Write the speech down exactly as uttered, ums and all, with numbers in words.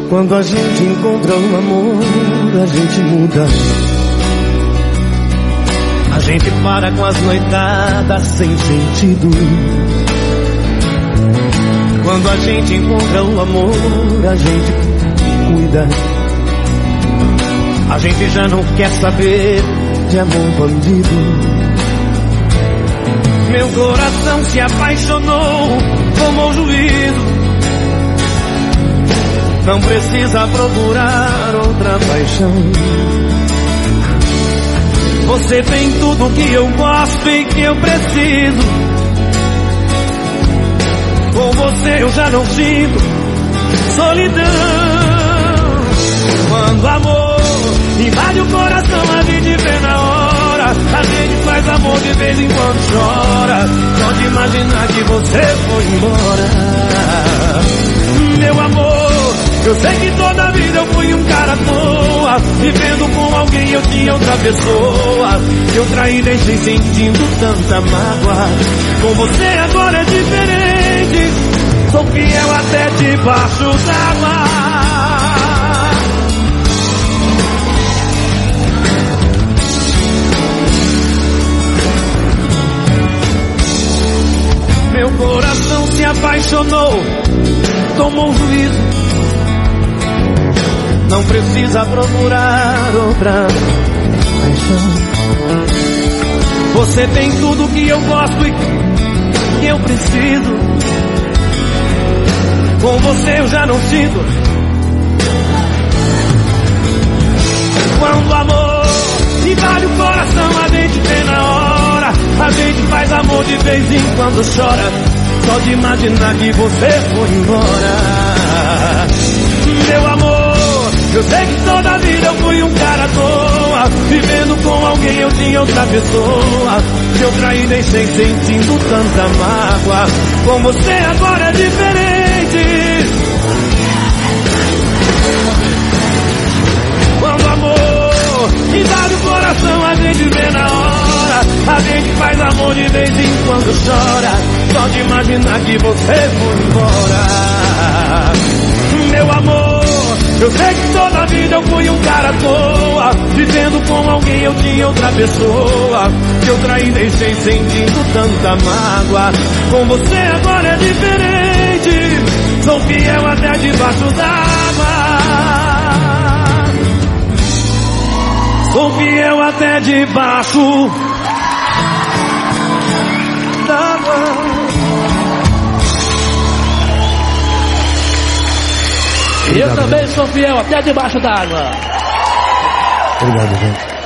Quando a gente encontra o amor, a gente muda. A gente para com as noitadas sem sentido. Quando a gente encontra o amor, a gente cuida. A gente já não quer saber de amor bandido. Meu coração se apaixonou, tomou juízo. Não precisa procurar outra paixão. Você tem tudo que eu gosto e que eu preciso. Com você eu já não sinto solidão. Quando o amor invade o coração, a gente vê na hora. A gente faz amor de vez em quando chora. Pode imaginar que você foi embora. Meu amor, eu sei que toda a vida eu fui um cara à toa. Vivendo com alguém eu tinha outra pessoa. Eu traí, deixei sentindo tanta mágoa. Com você agora é diferente. Sou fiel até debaixo d'água. Meu coração se apaixonou, tomou juízo. Não precisa procurar outra paixão. Você tem tudo que eu gosto e que eu preciso. Com você eu já não sinto. Quando o amor invade o coração, a gente vê na hora. A gente faz amor de vez em quando chora. Só de imaginar que você foi embora. Meu amor, eu sei que toda a vida eu fui um cara à toa. Vivendo com alguém eu tinha outra pessoa. Que eu traí, deixei sentindo tanta mágoa. Com você agora é diferente. Quando o amor invade o coração, a gente vê na hora. A gente faz amor de vez em quando chora. Só de imaginar que você foi embora. Meu amor, eu sei que toda a vida eu fui um cara à toa. Vivendo com alguém eu tinha outra pessoa. Que eu traí, deixei sentindo tanta mágoa. Com você agora é diferente. Sou fiel até debaixo d'água. Sou fiel até debaixo d'água. Eu também sou fiel até debaixo d'água. Obrigado, gente.